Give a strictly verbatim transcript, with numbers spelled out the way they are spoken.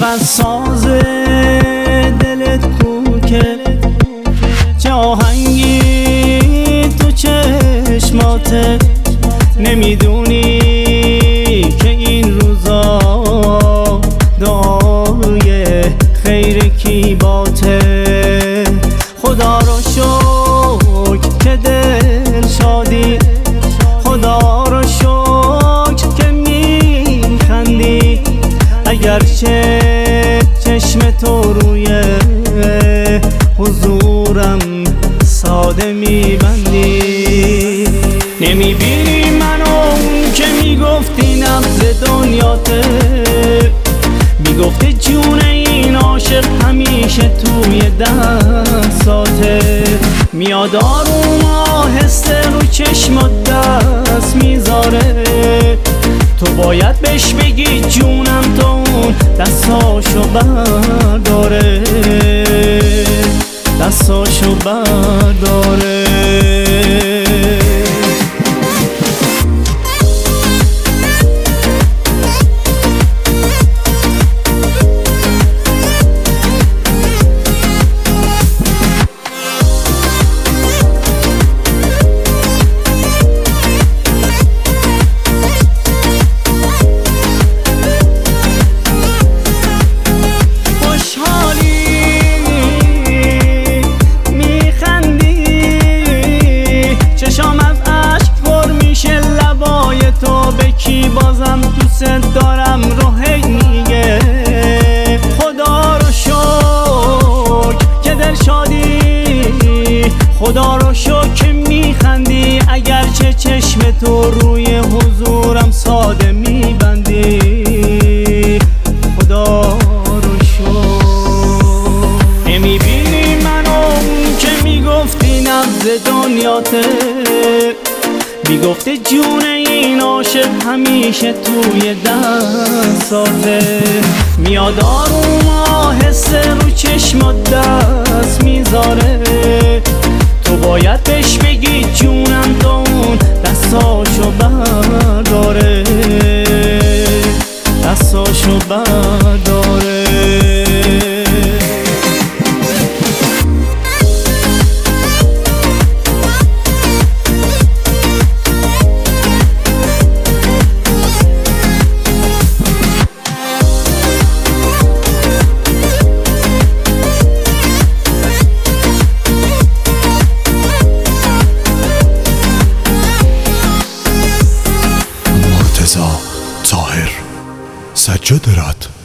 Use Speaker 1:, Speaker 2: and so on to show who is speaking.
Speaker 1: از ساز دلت کو که چه آهنگی تو چشماته، نمیدونی که این روزا دعای خیر کی باته. خدا رو شکر که دل شادی، خدا رو شکر که میخندی، اگرچه چشم تو روی حضورم ساده میبندی. نمیبینی منو اون که میگفتی نبض دنیاته، میگفتی جون این عاشق همیشه توی دستاته. میاد آروم آهسته رو چشمات دست میذاره، تو باید بهش بگی جونم تو اون دستاشو برداره، دستاشو برداره. بازم دوست دارم رو هی میگه. خدا رو شکر که دل شادی، خدا رو شکر که میخندی، اگرچه چشم تو روی حضورم ساده میبندی. خدا رو شکر نمیبینی منو اون که میگفتی نبض دنیاته، میگفته جون این عاشق همیشه توی دستاته. میاد آروم آهسته رو چشمات دست میذاره، تو باید بهش بگی جونم تو اون دستاشو برداره، دستاشو برداره.
Speaker 2: طاهر سجاد راد.